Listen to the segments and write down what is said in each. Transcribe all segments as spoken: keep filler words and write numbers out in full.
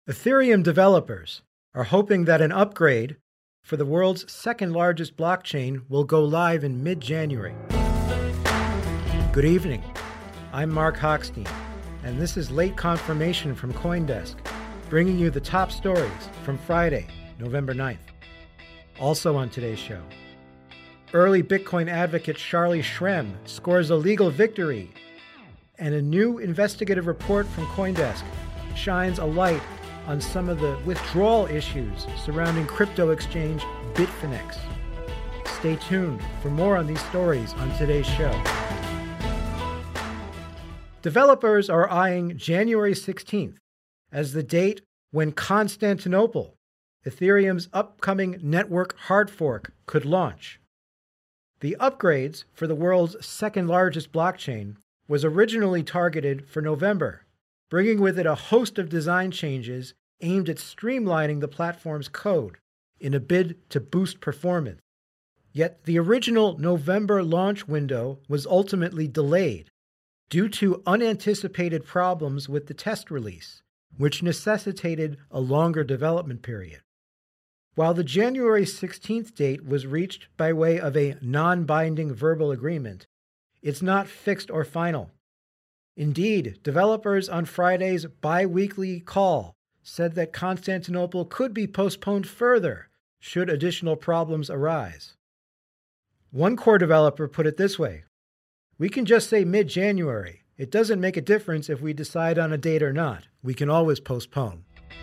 Ethereum developers are hoping that an upgrade for the world's second largest blockchain will go live in mid-January. Good evening. I'm Mark Hochstein, and this is Late Confirmation from CoinDesk, bringing you the top stories from Friday, November ninth. Also on today's show, early Bitcoin advocate Charlie Shrem scores a legal victory, and a new investigative report from CoinDesk shines a light on some of the withdrawal issues surrounding crypto exchange Bitfinex. Stay tuned for more on these stories on today's show. Developers are eyeing January sixteenth as the date when Constantinople, Ethereum's upcoming network hard fork, could launch. The upgrades for the world's second largest blockchain was originally targeted for November, bringing with it a host of design changes aimed at streamlining the platform's code in a bid to boost performance. Yet the original November launch window was ultimately delayed due to unanticipated problems with the test release, which necessitated a longer development period. While the January sixteenth date was reached by way of a non-binding verbal agreement, it's not fixed or final. Indeed, developers on Friday's bi-weekly call said that Constantinople could be postponed further should additional problems arise. One core developer put it this way: "We can just say mid-January. It doesn't make a difference if we decide on a date or not. We can always postpone."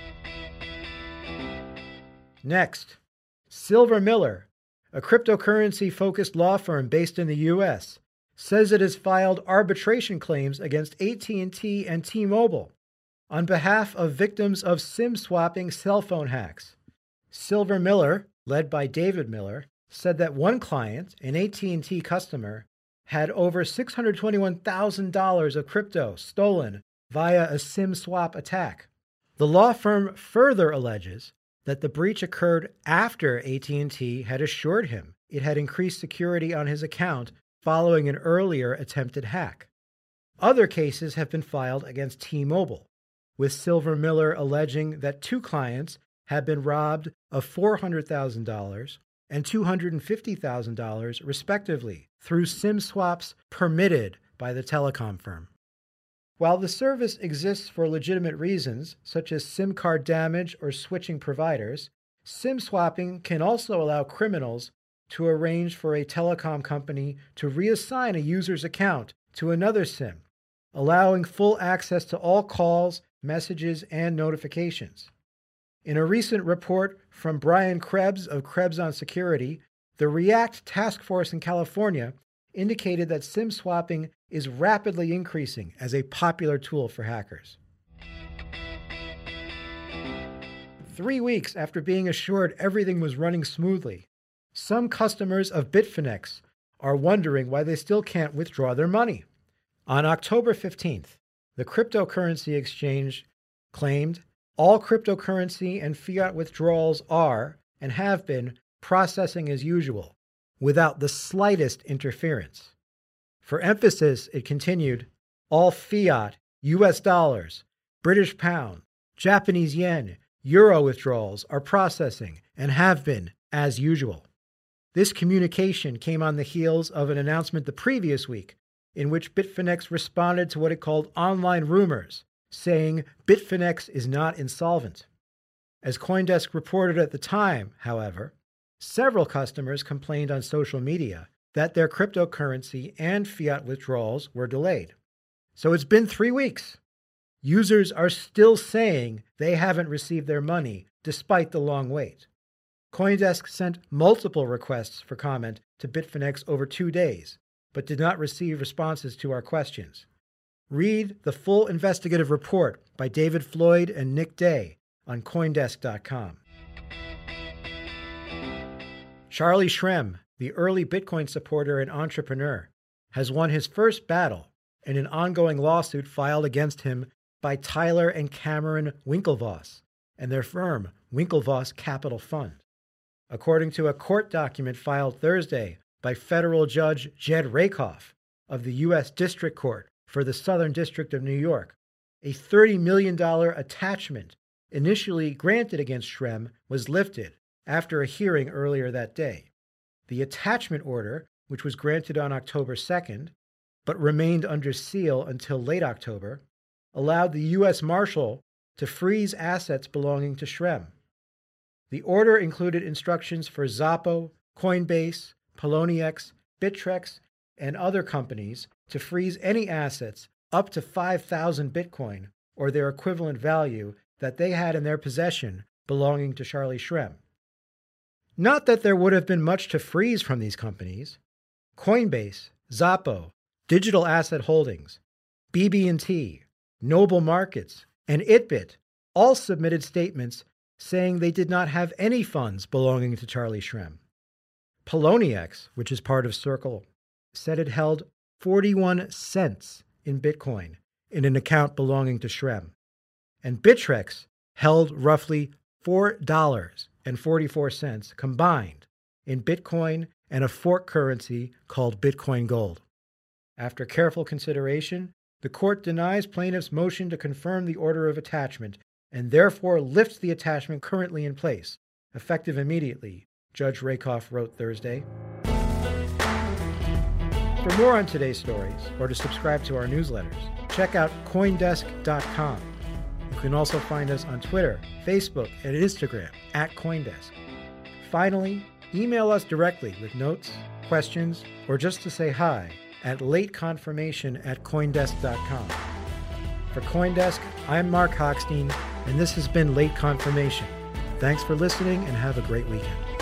Next, Silver Miller, a cryptocurrency-focused law firm based in the U S, says it has filed arbitration claims against A T and T and T-Mobile on behalf of victims of SIM-swapping cell phone hacks. Silver Miller, led by David Miller, said that one client, an A T and T customer, had over six hundred twenty-one thousand dollars of crypto stolen via a SIM swap attack. The law firm further alleges that the breach occurred after A T and T had assured him it had increased security on his account following an earlier attempted hack. Other cases have been filed against T-Mobile, with Silver Miller alleging that two clients had been robbed of four hundred thousand dollars and two hundred fifty thousand dollars respectively through SIM swaps permitted by the telecom firm. While the service exists for legitimate reasons, such as SIM card damage or switching providers, SIM swapping can also allow criminals to arrange for a telecom company to reassign a user's account to another SIM, allowing full access to all calls, messages, and notifications. In a recent report from Brian Krebs of Krebs on Security, the React Task Force in California indicated that SIM swapping is rapidly increasing as a popular tool for hackers. Three weeks after being assured everything was running smoothly, some customers of Bitfinex are wondering why they still can't withdraw their money. On October fifteenth, the cryptocurrency exchange claimed all cryptocurrency and fiat withdrawals are, and have been, processing as usual, without the slightest interference. For emphasis, it continued, all fiat, U S dollars, British pound, Japanese yen, euro withdrawals are processing and have been as usual. This communication came on the heels of an announcement the previous week in which Bitfinex responded to what it called online rumors, saying Bitfinex is not insolvent. As CoinDesk reported at the time, however, several customers complained on social media that their cryptocurrency and fiat withdrawals were delayed. So it's been three weeks. Users are still saying they haven't received their money despite the long wait. CoinDesk sent multiple requests for comment to Bitfinex over two days, but did not receive responses to our questions. Read the full investigative report by David Floyd and Nick Day on Coindesk dot com. Charlie Shrem, the early Bitcoin supporter and entrepreneur, has won his first battle in an ongoing lawsuit filed against him by Tyler and Cameron Winklevoss and their firm, Winklevoss Capital Fund. According to a court document filed Thursday by federal judge Jed Rakoff of the U S District Court for the Southern District of New York, a thirty million dollars attachment initially granted against Schremm was lifted after a hearing earlier that day. The attachment order, which was granted on October second, but remained under seal until late October, allowed the U S Marshal to freeze assets belonging to Schremm. The order included instructions for Xapo, Coinbase, Poloniex, Bittrex, and other companies to freeze any assets up to five thousand Bitcoin or their equivalent value that they had in their possession belonging to Charlie Schremm. Not that there would have been much to freeze from these companies. Coinbase, Xapo, Digital Asset Holdings, B B and T, Noble Markets, and Itbit all submitted statements saying they did not have any funds belonging to Charlie Schremm. Poloniex, which is part of Circle, said it held forty-one cents in Bitcoin in an account belonging to Schremm. And Bittrex held roughly four dollars and forty-four cents combined in Bitcoin and a fork currency called Bitcoin Gold. After careful consideration, the court denies plaintiffs' motion to confirm the order of attachment and therefore lifts the attachment currently in place, effective immediately, Judge Rakoff wrote Thursday. For more on today's stories, or to subscribe to our newsletters, check out Coindesk dot com. You can also find us on Twitter, Facebook, and Instagram at Coindesk. Finally, email us directly with notes, questions, or just to say hi at lateconfirmation at Coindesk dot com. For Coindesk, I'm Mark Hochstein, and this has been Late Confirmation. Thanks for listening and have a great weekend.